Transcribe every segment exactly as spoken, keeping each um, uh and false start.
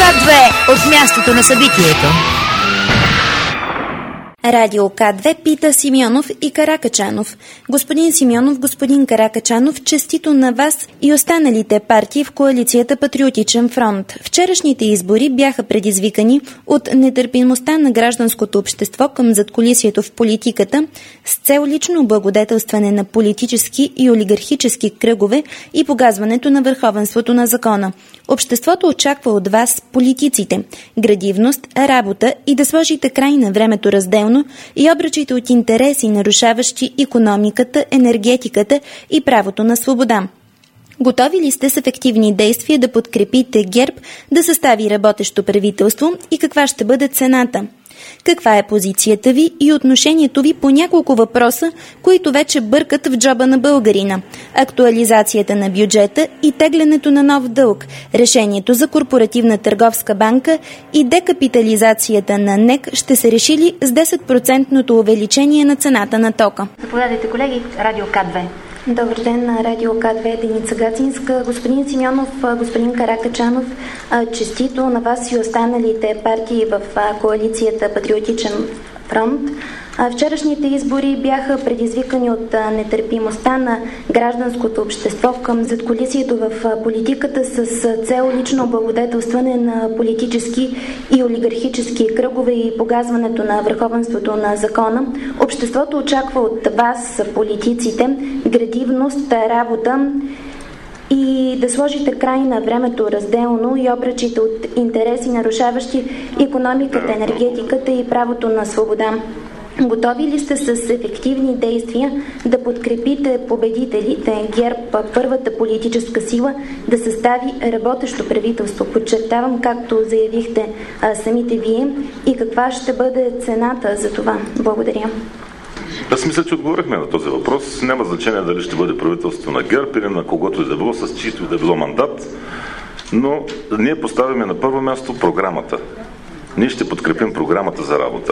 К две от мястото на събитието. Радио К две пита Симеонов и Каракачанов. Господин Симеонов, господин Каракачанов, честито на вас и останалите партии в коалицията Патриотичен фронт. Вчерашните избори бяха предизвикани от нетърпимостта на гражданското общество към задкулисието в политиката с цел лично облагодетелстване на политически и олигархически кръгове и погазването на върховенството на закона. Обществото очаква от вас, политиците, градивност, работа и да сложите край на времето разделно и обръчите от интереси, нарушаващи икономиката, енергетиката и правото на свобода. Готови ли сте с ефективни действия да подкрепите ГЕРБ да състави работещо правителство и каква ще бъде цената? Каква е позицията ви и отношението ви по няколко въпроса, които вече бъркат в джоба на българина? Актуализацията на бюджета и теглянето на нов дълг, решението за корпоративна търговска банка и декапитализацията на НЕК ще се решили с десет процентно увеличение на цената на тока. Заповядайте, колеги, Радио К две. Добър ден на Радио К две, Деница Гацинска. Господин Симеонов, господин Каракачанов, честито на вас и останалите партии в коалицията Патриотичен фронт. Вчерашните избори бяха предизвикани от нетърпимостта на гражданското общество към задкулисието в политиката с цел лично облагодетелстване на политически и олигархически кръгове и погазването на върховенството на закона. Обществото очаква от вас, политиците, градивност, работа и да сложите край на времето разделно и обръчите от интереси, нарушаващи икономиката, енергетиката и правото на свобода. Готови ли сте с ефективни действия да подкрепите победителите ГЕРБ, първата политическа сила, да състави работещо правителство? Подчертавам, както заявихте а, самите вие, и каква ще бъде цената за това? Благодаря. Аз мисля, че отговорихме на този въпрос. Няма значение дали ще бъде правителство на ГЕРБ или на когото и да било, с чието и да било мандат, но ние поставяме на първо място програмата. Ние ще подкрепим програмата за работа.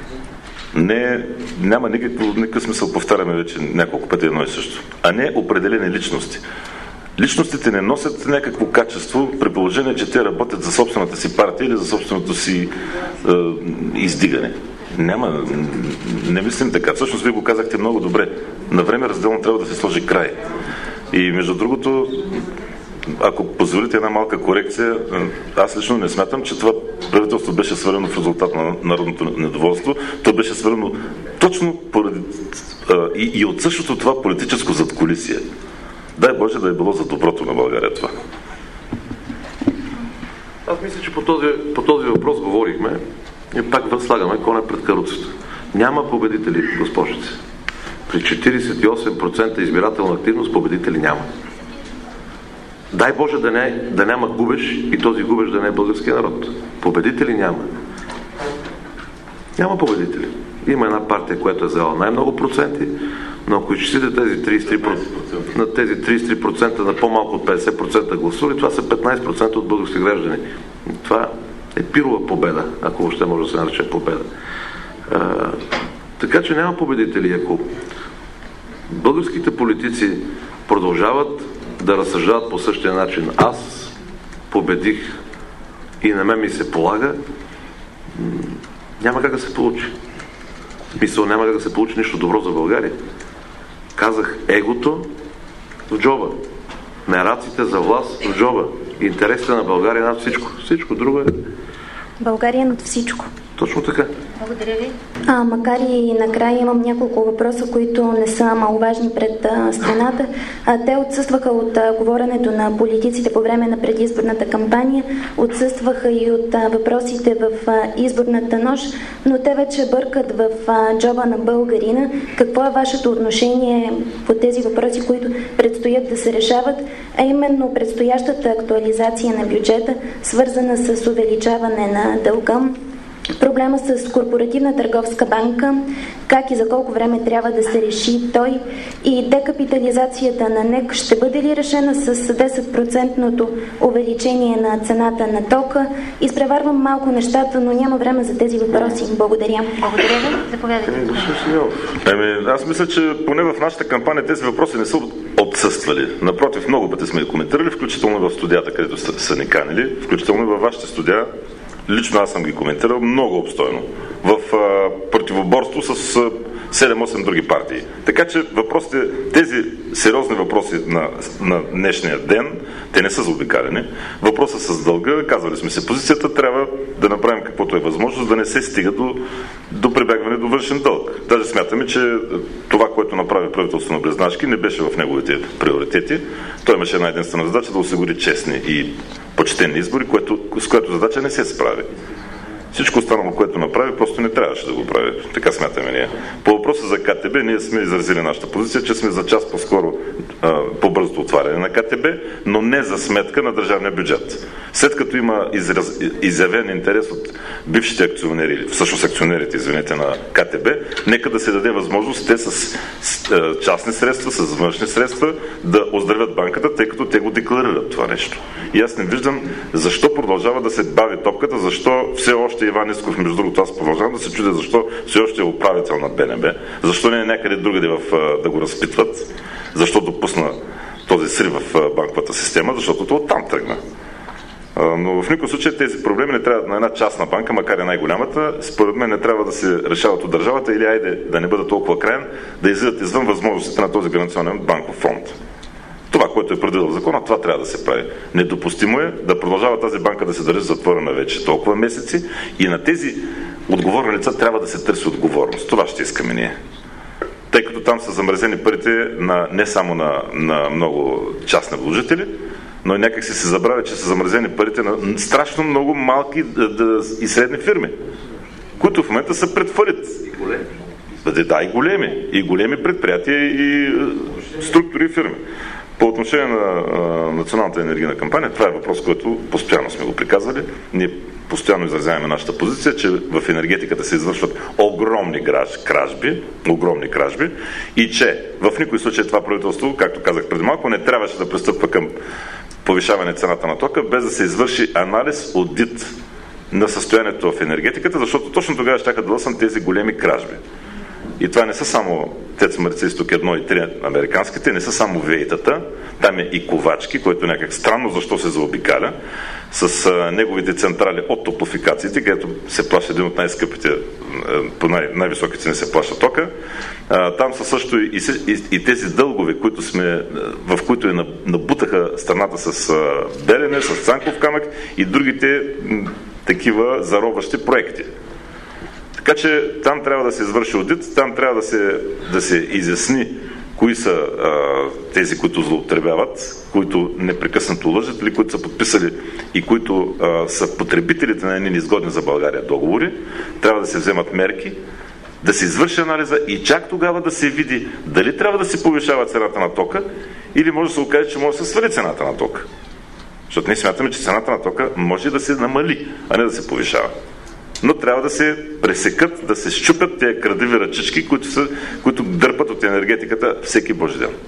Не, няма никакъв, никакъв смисъл, повтаряме вече няколко пъти едно и също, а не определени личности. Личностите не носят някакво качество при положение, че те работят за собствената си партия или за собственото си е, издигане. Няма, не мислим така. Всъщност вие го казахте много добре. На време разделно трябва да се сложи край. И между другото, ако позволите една малка корекция, аз лично не смятам, че това правителство беше свалено в резултат на народното недоволство. То беше свалено точно поради а, и, и от същото това политическо задкулисие. Дай Боже да е било за доброто на България това. Аз мисля, че по този, по този въпрос говорихме и пак слагаме коня пред каруцата. Няма победители, госпожице. При четиридесет и осем процента избирателна активност победители няма. Дай Боже да, не, да няма губеш и този губеш да не е българския народ. Победители няма. Няма победители. Има една партия, която е взела най-много проценти, но ако изчислите тези тридесет и три процента, на тези тридесет и три процента на по-малко от петдесет процента гласували, това са петнайсет процента от български граждани. Това е пирова победа, ако въобще може да се нарече победа. А, така че няма победители. Ако българските политици продължават да разсъждават по същия начин, аз победих и на мен ми се полага, няма как да се получи. В смисъл, няма как да се получи нищо добро за България. Казах, егото в джоба, мераците за власт в джоба, интересите на България над всичко. Всичко друго е... България над всичко. Точно така. Благодаря ви. А, макар и накрая имам няколко въпроса, които не са маловажни пред а, страната. А, те отсъстваха от а, говоренето на политиците по време на предизборната кампания, отсъстваха и от а, въпросите в а, изборната нощ, но те вече бъркат в а, джоба на българина. Какво е вашето отношение по тези въпроси, които предстоят да се решават, а именно предстоящата актуализация на бюджета, свързана с увеличаване на дълга, проблема с корпоративна търговска банка, как и за колко време трябва да се реши той, и декапитализацията на НЕК ще бъде ли решена с десет процентно увеличение на цената на тока? Изпреварвам малко нещата, но няма време за тези въпроси. Благодаря. Благодаря ви. Заповядайте. Ами, аз мисля, че поне в нашата кампания тези въпроси не са отсъствали. Напротив, много пъти сме коментирали, включително в студията, където са, са ни канили, включително и във вашите студия. Лично аз съм ги коментирал много обстойно. В а, противоборство с а, седем-осем други партии. Така че въпросите, тези сериозни въпроси на, на днешния ден, те не са заобикалени. Въпросът с дълга, казвали сме се, позицията трябва да направим каквото е възможно, за да не се стига до, до прибягване до външен дълг. Даже смятаме, че това, което направи правителството на Близнашки, не беше в неговите приоритети. Той имаше една единствена задача да осигури честни и почтени избори, което, с която задача не се справи. Всичко останало, което направи, просто не трябваше да го прави. Така смятаме ние. По въпроса за КТБ, ние сме изразили нашата позиция, че сме за част по-скоро а, по-бързото отваряне на КТБ, но не за сметка на държавния бюджет. След като има израз, изявен интерес от бившите акционери, всъщност акционерите, извинете, на КТБ, нека да се даде възможност те с, с а, частни средства, с външни средства да оздравят банката, тъй като те го декларират това нещо. И аз не виждам защо продължава да се бави топката, защо все още Иван Искров, между другото, аз продължавам да се чудя защо все още е управител на БНБ, защо не е някъде другаде в, да го разпитват, защо допусна този срив в банковата система, защото това оттам тръгна. Но в никакъв случай тези проблеми не трябва на една частна банка, макар и най-голямата, според мен не трябва да се решават от държавата или айде да не бъде толкова краен, да излизат извън възможностите на този гаранционен банков фонд. Това, което е предвидено в закона, това трябва да се прави. Недопустимо е да продължава тази банка да се държи затворена вече толкова месеци и на тези отговорни лица трябва да се търси отговорност. Това ще искаме ние. Тъй като там са замразени парите на, не само на, на много частни вложители, но и някак си се забравя, че са замразени парите на страшно много малки да, да, и средни фирми, които в момента са пред фалит. И големи. Да, и големи. И големи предприятия и структури и фирми. По отношение на а, националната енергийна кампания, това е въпрос, който постоянно сме го приказвали. Ние постоянно изразяваме нашата позиция, че в енергетиката се извършват огромни кражби, огромни кражби и че в никой случай това правителство, както казах преди малко, не трябваше да пристъпва към повишаване цената на тока, без да се извърши анализ, одит на състоянието в енергетиката, защото точно тогава ще да лъснат тези големи кражби. И това не са само ТЕЦ Марица изток едно и три американските, не са само вейтата, там е и Ковачки, който някак странно защо се заобикаля, с а, неговите централи от топлофикациите, където се плаща един от най-скъпите, по най- най-високи цени се плаща тока. А, там са също и, и, и тези дългове, които сме, в които е набутаха страната с а, Белене, с Цанков камък и другите м, такива заробващи проекти. Така че там трябва да се извърши одит, там трябва да се, да се изясни кои са а, тези, които злоупотребяват, които непрекъснато лъжат или които са подписали и които а, са потребителите на едни неизгодни за България договори. Трябва да се вземат мерки, да се извърши анализа и чак тогава да се види дали трябва да се повишава цената на тока или може да се окаже, че може да се свали цената на тока. Защото ние смятаме, че цената на тока може да се намали, а не да се повишава. Но трябва да се пресекат, да се счупят тези крадливи ръчички, които, са, които дърпат от енергетиката всеки божи ден.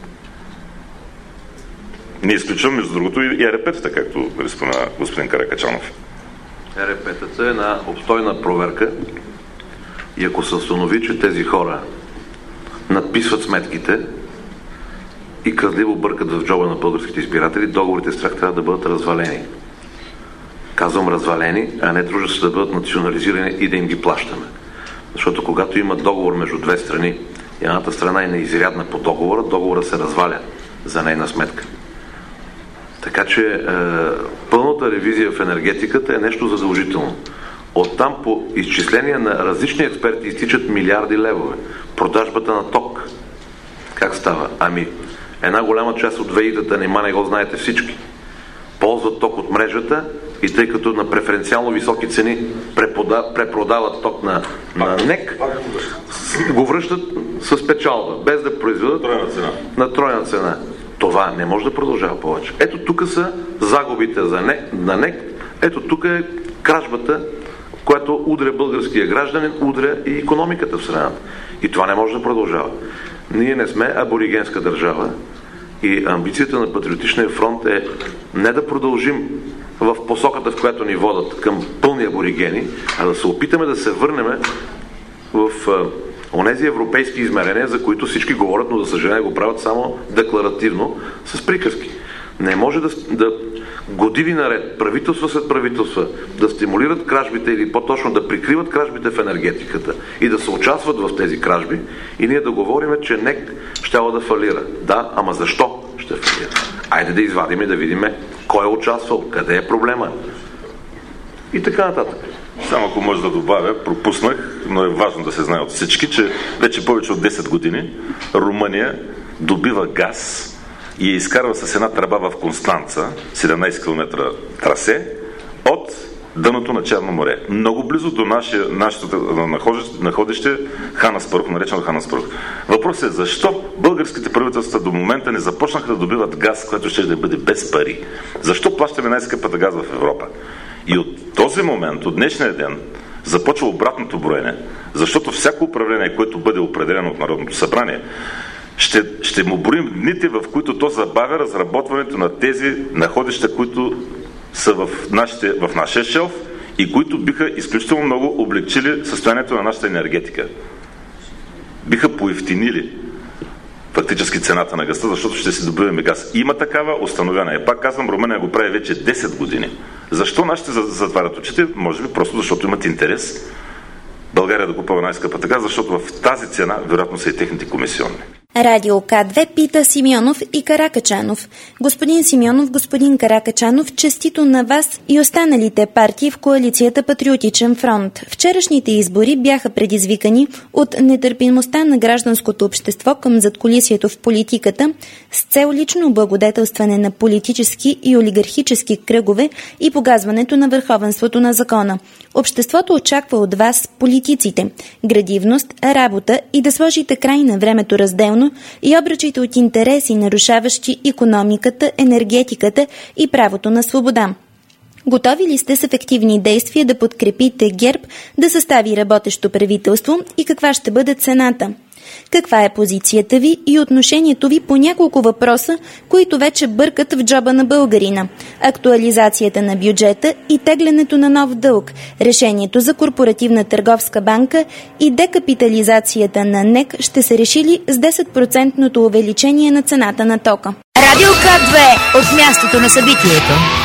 Не изключвам, между другото, и Е Р П-тата, както спомена господин Каракачанов. Е Р П-тата е една обстойна проверка и ако се установи, че тези хора надписват сметките и крадливо бъркат в джоба на българските избиратели, договорите с тях трябва да бъдат развалени. Казвам развалени, а не дружества да бъдат национализирани и да им ги плащаме. Защото когато има договор между две страни и едната страна е неизрядна по договора, договора се разваля за нейна сметка. Така че е, пълната ревизия в енергетиката е нещо задължително. Оттам по изчисления на различни експерти изтичат милиарди левове. Продажбата на ток. Как става? Ами, една голяма част от ВЕИ-тата, нима не го знаете всички, ползват ток от мрежата и тъй като на преференциално високи цени препродават ток на, на НЕК, го връщат с печалба, без да произведат тройна цена. на тройна цена. Това не може да продължава повече. Ето тук са загубите за НЕК, на НЕК, ето тук е кражбата, която удря българския гражданин, удря и икономиката в страната. И това не може да продължава. Ние не сме аборигенска държава и амбицията на Патриотичния фронт е не да продължим в посоката, в която ни водят към пълни аборигени, а да се опитаме да се върнем в онези европейски измерения, за които всички говорят, но за съжаление го правят само декларативно, с приказки. Не може да, да години наред, правителства след правителства, да стимулират кражбите или по-точно да прикриват кражбите в енергетиката и да се участват в тези кражби и ние да говорим, че НЕК щяло да фалира. Да, ама защо ще фалира? Айде да извадим и да видим кой е участвал, къде е проблема и така нататък. Само ако може да добавя, пропуснах, но е важно да се знае от всички, че вече повече от десет години Румъния добива газ и я изкарва с една тръба в Констанца, седемнайсет километра трасе, от дъното на Черно море. Много близо до нашия, нашето находище Хан Аспарух, наречено Хан Аспарух. Въпросът е защо българските правителства до момента не започнаха да добиват газ, който ще да бъде без пари? Защо плащаме най-скъпата газ в Европа? И от този момент, от днешния ден, започва обратното броене, защото всяко управление, което бъде определено от Народното събрание, ще, ще му броим дните, в които то забавя разработването на тези находища, които са в, нашите, в нашия шелф и които биха изключително много облегчили състоянието на нашата енергетика. Биха поевтинили фактически цената на газта, защото ще си добиваме газ. Има такава установена. И пак казвам, Румъния го прави вече десет години. Защо нашите затварят очите? Може би просто защото имат интерес България да купува най-скъпата газ, защото в тази цена вероятно са и техните комисионни. Радио К две пита Симеонов и Каракачанов. Господин Симеонов, господин Каракачанов, честито на вас и останалите партии в коалицията Патриотичен фронт. Вчерашните избори бяха предизвикани от нетърпимостта на гражданското общество към задкулисието в политиката с цел лично облагодетелстване на политически и олигархически кръгове и погазването на върховенството на закона. Обществото очаква от вас, политиците, градивност, работа и да сложите край на времето разделно и обръчите от интереси, нарушаващи икономиката, енергетиката и правото на свобода. Готови ли сте с ефективни действия да подкрепите ГЕРБ да състави работещо правителство и каква ще бъде цената? Каква е позицията ви и отношението ви по няколко въпроса, които вече бъркат в джоба на българина? Актуализацията на бюджета и теглянето на нов дълг, решението за корпоративна търговска банка и декапитализацията на НЕК ще се решили с десет процента увеличение на цената на тока. Радио К две от мястото на събитието.